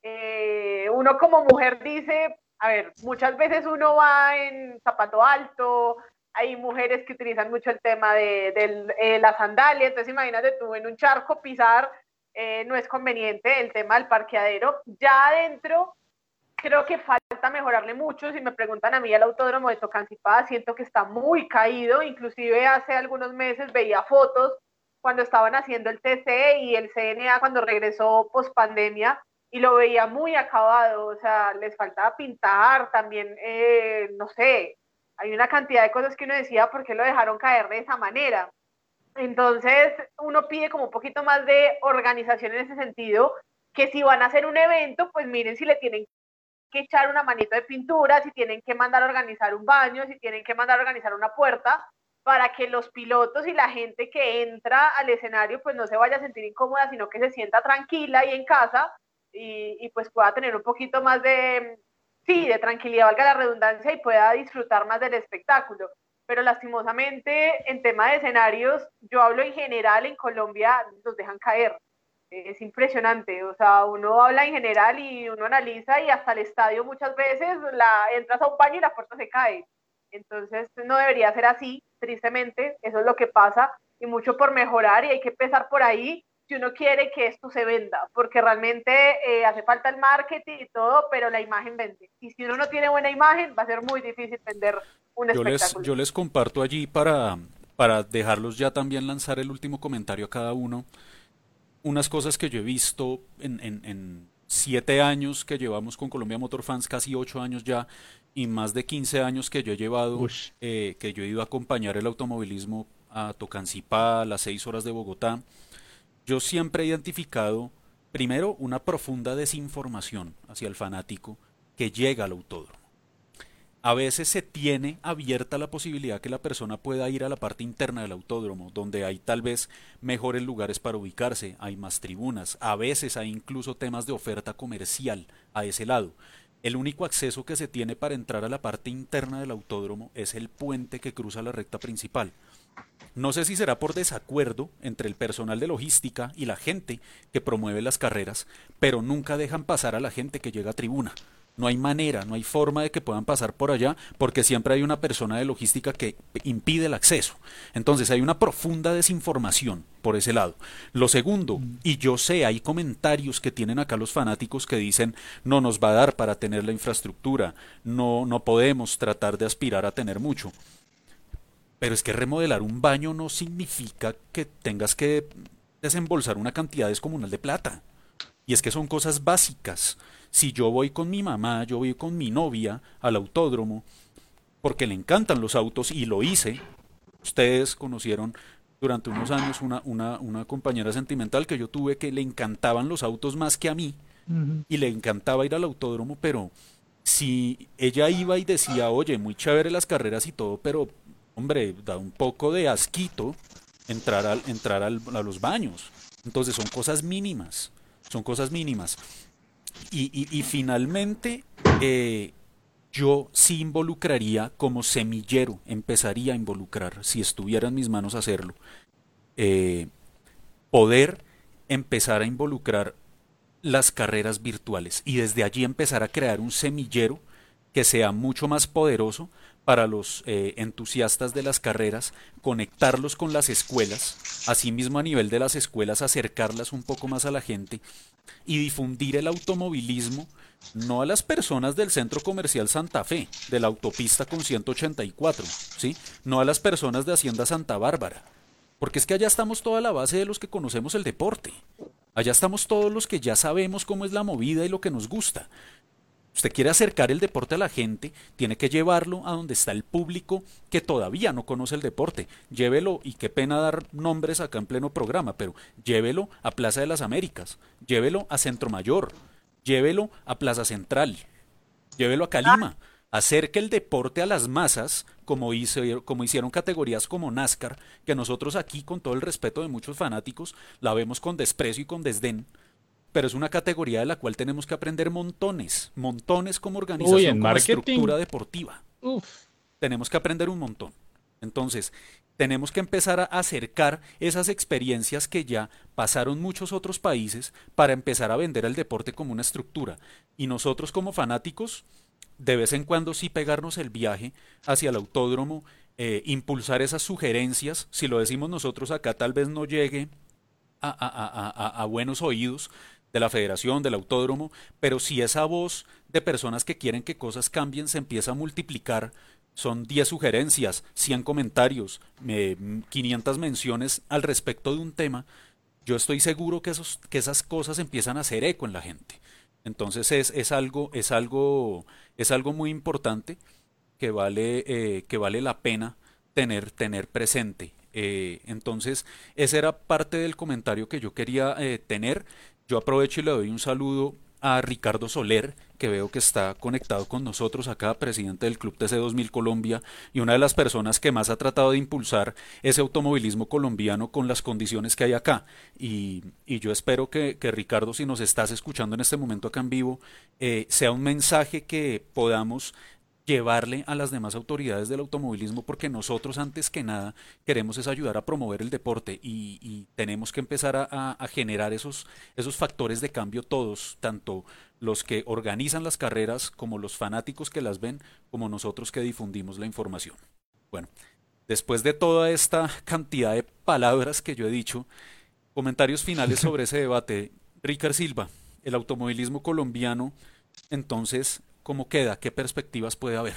uno como mujer dice, a ver, muchas veces uno va en zapato alto, hay mujeres que utilizan mucho el tema de la sandalia, entonces imagínate tú en un charco pisar, no es conveniente el tema del parqueadero. Ya adentro creo que falta mejorarle mucho. Si me preguntan a mí, el autódromo de Tocancipá siento que está muy caído, inclusive hace algunos meses veía fotos cuando estaban haciendo el TC y el CNA cuando regresó post pandemia y lo veía muy acabado, o sea, les faltaba pintar también, no sé, hay una cantidad de cosas que uno decía, ¿por qué lo dejaron caer de esa manera? Entonces, uno pide como un poquito más de organización en ese sentido, que si van a hacer un evento, pues miren si le tienen que echar una manito de pintura, si tienen que mandar a organizar un baño, si tienen que mandar a organizar una puerta, para que los pilotos y la gente que entra al escenario pues no se vaya a sentir incómoda, sino que se sienta tranquila y en casa y pues pueda tener un poquito más de, sí, de tranquilidad, valga la redundancia, y pueda disfrutar más del espectáculo. Pero lastimosamente en tema de escenarios, yo hablo en general, en Colombia los dejan caer. Es impresionante, o sea, uno habla en general y uno analiza y hasta el estadio muchas veces entras a un baño y la puerta se cae. Entonces no debería ser así, tristemente, eso es lo que pasa y mucho por mejorar y hay que empezar por ahí si uno quiere que esto se venda, porque realmente hace falta el marketing y todo, pero la imagen vende. Y si uno no tiene buena imagen, va a ser muy difícil vender un espectáculo.
Yo les comparto allí para dejarlos ya también lanzar el último comentario a cada uno unas cosas que yo he visto en 7 años que llevamos con Colombia Motor Fans, casi 8 años ya, y más de 15 años que yo he llevado,
Ush.
que yo he ido a acompañar el automovilismo a Tocancipá, a las 6 horas de Bogotá. Yo siempre he identificado Primero, una profunda desinformación hacia el fanático que llega al autódromo. A veces se tiene abierta la posibilidad que la persona pueda ir a la parte interna del autódromo, donde hay tal vez mejores lugares para ubicarse, hay más tribunas, a veces hay incluso temas de oferta comercial a ese lado. El único acceso que se tiene para entrar a la parte interna del autódromo es el puente que cruza la recta principal. No sé si será por desacuerdo entre el personal de logística y la gente que promueve las carreras, pero nunca dejan pasar a la gente que llega a tribuna. No hay manera, no hay forma de que puedan pasar por allá porque siempre hay una persona de logística que impide el acceso. Entonces hay una profunda desinformación por ese lado. Lo segundo, y yo sé, hay comentarios que tienen acá los fanáticos que dicen no nos va a dar para tener la infraestructura, no podemos tratar de aspirar a tener mucho. Pero es que remodelar un baño no significa que tengas que desembolsar una cantidad descomunal de plata. Y es que son cosas básicas. Si yo voy con mi mamá, yo voy con mi novia al autódromo, porque le encantan los autos y lo hice. Ustedes conocieron durante unos años una compañera sentimental que yo tuve que le encantaban los autos más que a mí y le encantaba ir al autódromo, pero si ella iba y decía, oye, muy chévere las carreras y todo, pero hombre, da un poco de asquito a los baños. Entonces son cosas mínimas, son cosas mínimas. Y finalmente, yo sí involucraría como semillero, empezaría a involucrar, si estuviera en mis manos hacerlo, poder empezar a involucrar las carreras virtuales y desde allí empezar a crear un semillero que sea mucho más poderoso para los entusiastas de las carreras, conectarlos con las escuelas, asimismo a nivel de las escuelas acercarlas un poco más a la gente y difundir el automovilismo no a las personas del centro comercial Santa Fe, de la autopista con 184, ¿sí? No a las personas de Hacienda Santa Bárbara, porque es que allá estamos toda la base de los que conocemos el deporte, allá estamos todos los que ya sabemos cómo es la movida y lo que nos gusta. Usted quiere acercar el deporte a la gente, tiene que llevarlo a donde está el público que todavía no conoce el deporte. Llévelo, y qué pena dar nombres acá en pleno programa, pero llévelo a Plaza de las Américas, llévelo a Centro Mayor, llévelo a Plaza Central, llévelo a Calima. Acerque el deporte a las masas, como hicieron categorías como NASCAR, que nosotros aquí, con todo el respeto de muchos fanáticos, la vemos con desprecio y con desdén. Pero es una categoría de la cual tenemos que aprender montones, montones como organización, como estructura deportiva. Tenemos que aprender un montón. Entonces, tenemos que empezar a acercar esas experiencias que ya pasaron muchos otros países para empezar a vender el deporte como una estructura. Y nosotros como fanáticos, de vez en cuando sí pegarnos el viaje hacia el autódromo, impulsar esas sugerencias. Si lo decimos nosotros acá, tal vez no llegue a buenos oídos de la federación, del autódromo, pero si esa voz de personas que quieren que cosas cambien se empieza a multiplicar, son 10 sugerencias, 100 comentarios, 500 menciones al respecto de un tema, yo estoy seguro que esas cosas empiezan a hacer eco en la gente. Entonces es algo muy importante que vale la pena tener presente. Entonces, ese era parte del comentario que yo quería tener. Yo aprovecho y le doy un saludo a Ricardo Soler, que veo que está conectado con nosotros acá, presidente del Club TC 2000 Colombia, y una de las personas que más ha tratado de impulsar ese automovilismo colombiano con las condiciones que hay acá. Y yo espero que Ricardo, si nos estás escuchando en este momento acá en vivo, sea un mensaje que podamos llevarle a las demás autoridades del automovilismo, porque nosotros antes que nada queremos es ayudar a promover el deporte y tenemos que empezar a generar esos factores de cambio todos, tanto los que organizan las carreras como los fanáticos que las ven, como nosotros que difundimos la información. Bueno, después de toda esta cantidad de palabras que yo he dicho, comentarios finales sobre ese debate. Ricker Silva, el automovilismo colombiano, entonces, ¿cómo queda? ¿Qué perspectivas puede haber?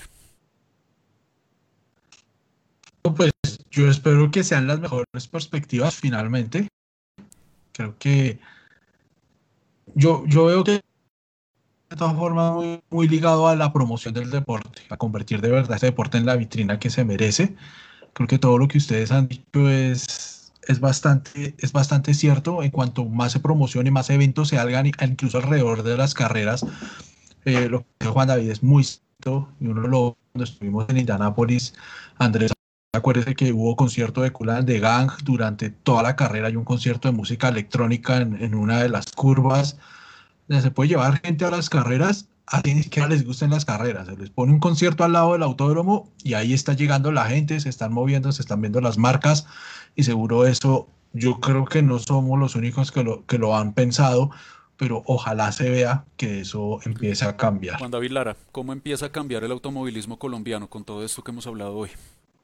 Pues yo espero que sean las mejores perspectivas finalmente. Creo que yo veo que de todas formas muy ligado a la promoción del deporte, a convertir de verdad este deporte en la vitrina que se merece. Creo que todo lo que ustedes han dicho es es bastante cierto. En cuanto más se promocione, más eventos se hagan, incluso alrededor de las carreras, lo que dijo Juan David es muy cierto, y uno lo cuando estuvimos en Indianápolis, Andrés, acuérdese que hubo concierto de Kool and the Gang durante toda la carrera, hay un concierto de música electrónica en una de las curvas. Se puede llevar gente a las carreras, a quienes ni siquiera les gusten las carreras, se les pone un concierto al lado del autódromo y ahí está llegando la gente, se están moviendo, se están viendo las marcas, y seguro eso, yo creo que no somos los únicos que lo han pensado, pero ojalá se vea que eso empiece a cambiar.
Juan David Lara, ¿cómo empieza a cambiar el automovilismo colombiano con todo esto que hemos hablado hoy?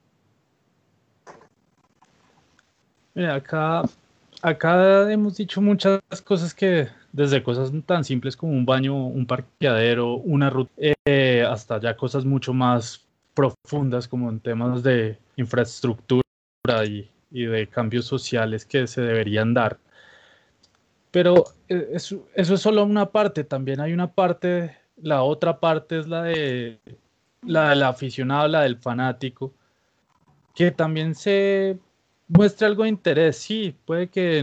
Mira, acá hemos dicho muchas cosas que, desde cosas tan simples como un baño, un parqueadero, una ruta, hasta ya cosas mucho más profundas como en temas de infraestructura y de cambios sociales que se deberían dar. Pero eso es solo una parte, también hay una parte, la otra parte es la del aficionado, la del fanático, que también se muestra algo de interés. Sí, puede que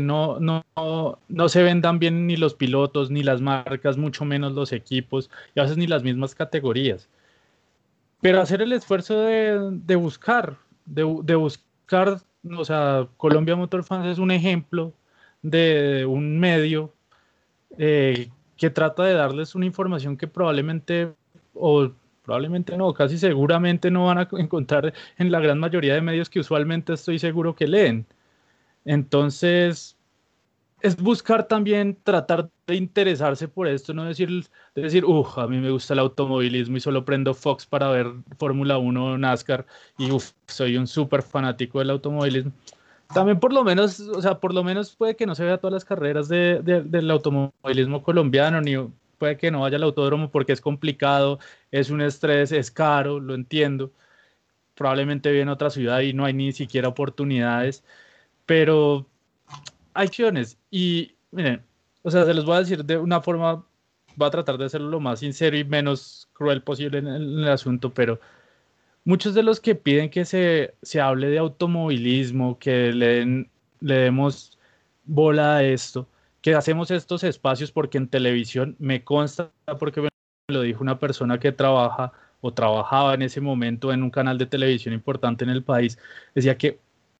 no se vendan bien ni los pilotos, ni las marcas, mucho menos los equipos, y a veces ni las mismas categorías. Pero hacer el esfuerzo de buscar, de buscar, o sea, Colombia Motor Fans es un ejemplo de un medio que trata de darles una información que probablemente no, casi seguramente no van a encontrar en la gran mayoría de medios que usualmente estoy seguro que leen. Entonces, es buscar también, tratar de interesarse por esto, no decir, a mí me gusta el automovilismo y solo prendo Fox para ver Fórmula 1 o NASCAR y soy un súper fanático del automovilismo. También por lo menos, o sea, por lo menos puede que no se vea todas las carreras del automovilismo colombiano, ni puede que no vaya al autódromo porque es complicado, es un estrés, es caro, lo entiendo. Probablemente vive en otra ciudad y no hay ni siquiera oportunidades, pero hay opciones. Y miren, o sea, se los voy a decir de una forma, voy a tratar de hacerlo lo más sincero y menos cruel posible en el asunto, pero muchos de los que piden que se hable de automovilismo, que le demos bola a esto, que hacemos estos espacios porque en televisión me consta, porque me lo dijo una persona que trabaja o trabajaba en ese momento en un canal de televisión importante en el país, decía que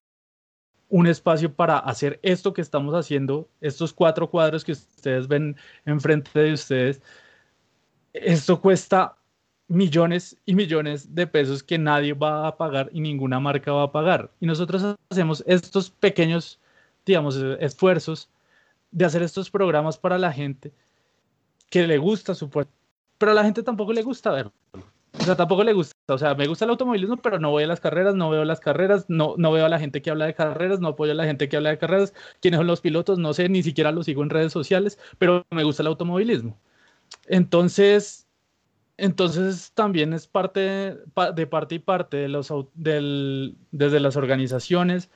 un espacio para hacer esto que estamos haciendo, estos 4 cuadros que ustedes ven enfrente de ustedes, esto cuesta millones y millones de pesos que nadie va a pagar y ninguna marca va a pagar. Y nosotros hacemos estos pequeños, digamos, esfuerzos de hacer estos programas para la gente que le gusta su puerto, pero a la gente tampoco le gusta verlo. O sea, tampoco le gusta. O sea, me gusta el automovilismo, pero no voy a las carreras, no veo las carreras, no veo a la gente que habla de carreras, no apoyo a la gente que habla de carreras. ¿Quiénes son los pilotos? No sé, ni siquiera los sigo en redes sociales, pero me gusta el automovilismo. Entonces también es parte de parte y parte desde las organizaciones,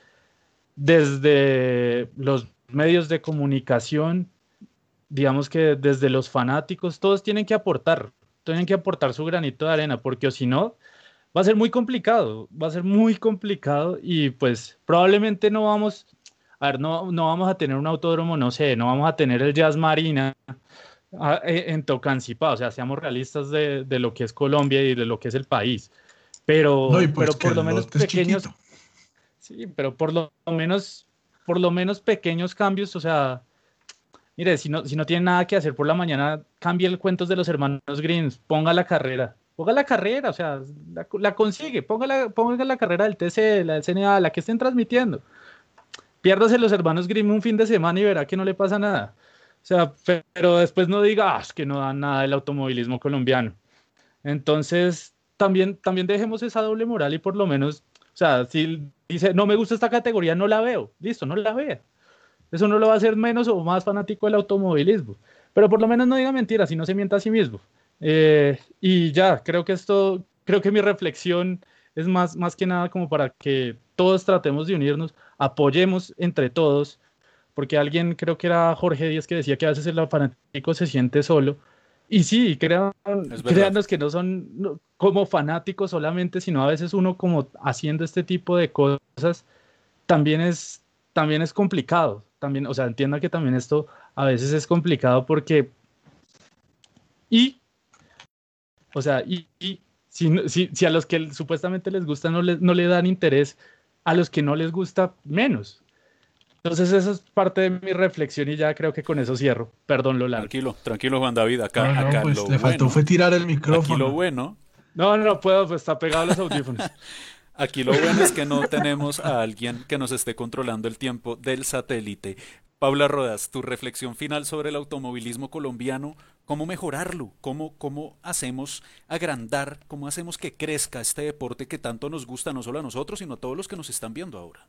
desde los medios de comunicación, digamos que desde los fanáticos, todos tienen que aportar su granito de arena, porque o si no, va a ser muy complicado y pues probablemente no vamos a tener un autódromo, no sé, no vamos a tener el Jazz Marina en Tocancipá, o sea, seamos realistas de lo que es Colombia y de lo que es el país,
No, y pues
pero por lo menos pequeños,
chiquito.
sí, pero por lo menos pequeños cambios, o sea, mire, si no tiene nada que hacer por la mañana, cambie el cuentos de los hermanos Grimm, ponga la carrera, o sea, la consigue, ponga la carrera del TC, la del CNA, la que estén transmitiendo, piérdase los hermanos Grimm un fin de semana y verá que no le pasa nada. O sea, pero después no diga, es que no dan nada del automovilismo colombiano. Entonces, también dejemos esa doble moral y por lo menos, o sea, si dice, no me gusta esta categoría, no la veo. Listo, no la vea. Eso no lo va a hacer menos o más fanático del automovilismo. Pero por lo menos no diga mentiras y no se mienta a sí mismo. Y ya, creo que mi reflexión es más que nada como para que todos tratemos de unirnos, apoyemos entre todos, porque alguien, creo que era Jorge Díaz, que decía que a veces el fanático se siente solo. Y sí, créanos que no son como fanáticos solamente, sino a veces uno como haciendo este tipo de cosas también también es complicado, también, o sea, entienda que también esto a veces es complicado porque, o sea, si a los que supuestamente les gusta no le dan interés, a los que no les gusta menos. Entonces eso es parte de mi reflexión y ya creo que con eso cierro. Perdón lo largo.
Tranquilo, tranquilo Juan David, acá,
No,
acá
pues
lo
le faltó
bueno,
fue tirar el
aquí
micrófono.
lo bueno,
No puedo, pues está pegado a los audífonos.
aquí lo bueno es que no tenemos a alguien que nos esté controlando el tiempo del satélite. Paula Rodas, tu reflexión final sobre el automovilismo colombiano, ¿cómo mejorarlo? ¿Cómo hacemos agrandar, cómo hacemos que crezca este deporte que tanto nos gusta, no solo a nosotros, sino a todos los que nos están viendo ahora?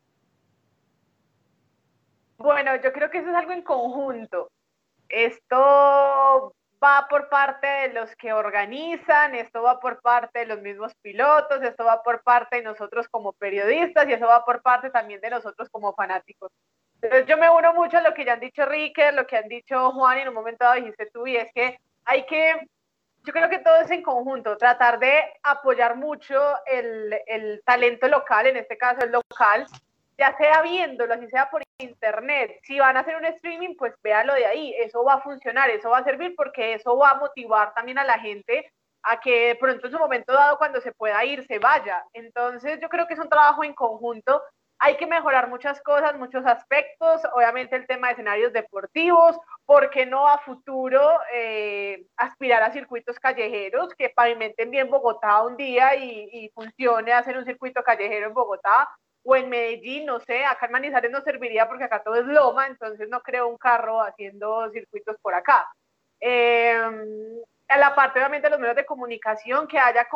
Bueno, yo creo que eso es algo en conjunto. Esto va por parte de los que organizan, esto va por parte de los mismos pilotos, esto va por parte de nosotros como periodistas y eso va por parte también de nosotros como fanáticos. Entonces yo me uno mucho a lo que ya han dicho Ricker, lo que han dicho Juan y en un momento dado dijiste tú, y es que yo creo que todo es en conjunto, tratar de apoyar mucho el talento local, en este caso el local, ya sea viéndolo, así sea por internet. Si van a hacer un streaming, pues véalo de ahí, eso va a funcionar, eso va a servir porque eso va a motivar también a la gente a que de pronto en su momento dado cuando se pueda ir, se vaya. Entonces yo creo que es un trabajo en conjunto, hay que mejorar muchas cosas, muchos aspectos, obviamente el tema de escenarios deportivos, ¿por qué no a futuro aspirar a circuitos callejeros que pavimenten bien Bogotá un día y funcione hacer un circuito callejero en Bogotá? O en Medellín, no sé, acá en Manizales no serviría porque acá todo es loma, entonces no creo un carro haciendo circuitos por acá. A la parte obviamente de los medios de comunicación, que haya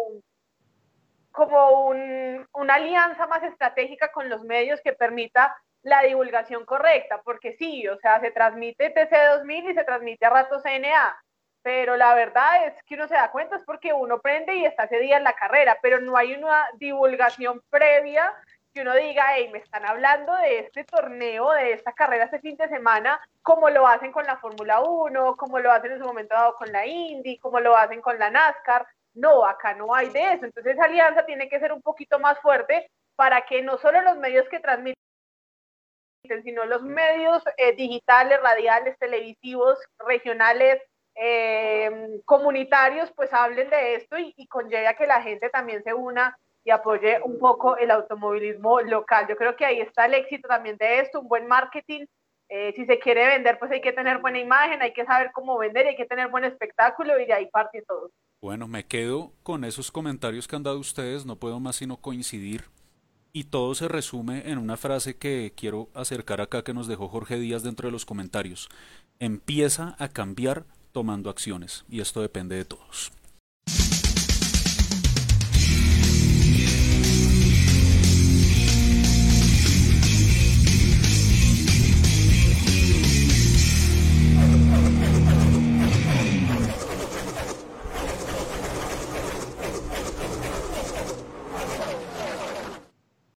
una alianza más estratégica con los medios que permita la divulgación correcta, porque sí, o sea, se transmite TC2000 y se transmite a ratos CNA, pero la verdad es que uno se da cuenta es porque uno prende y está ese día en la carrera, pero no hay una divulgación previa que uno diga, hey, me están hablando de este torneo, de esta carrera este fin de semana, como lo hacen con la Fórmula 1, como lo hacen en su momento dado con la Indy, como lo hacen con la NASCAR. No, acá no hay de eso. Entonces esa alianza tiene que ser un poquito más fuerte para que no solo los medios que transmiten, sino los medios digitales, radiales, televisivos, regionales, comunitarios, pues hablen de esto y conlleve a que la gente también se una y apoye un poco el automovilismo local. Yo creo que ahí está el éxito también de esto, un buen marketing. Si se quiere vender, pues hay que tener buena imagen, hay que saber cómo vender, hay que tener buen espectáculo y de ahí parte todo.
Bueno, me quedo con esos comentarios que han dado ustedes, no puedo más sino coincidir. Y todo se resume en una frase que quiero acercar acá que nos dejó Jorge Díaz dentro de los comentarios. Empieza a cambiar tomando acciones y esto depende de todos.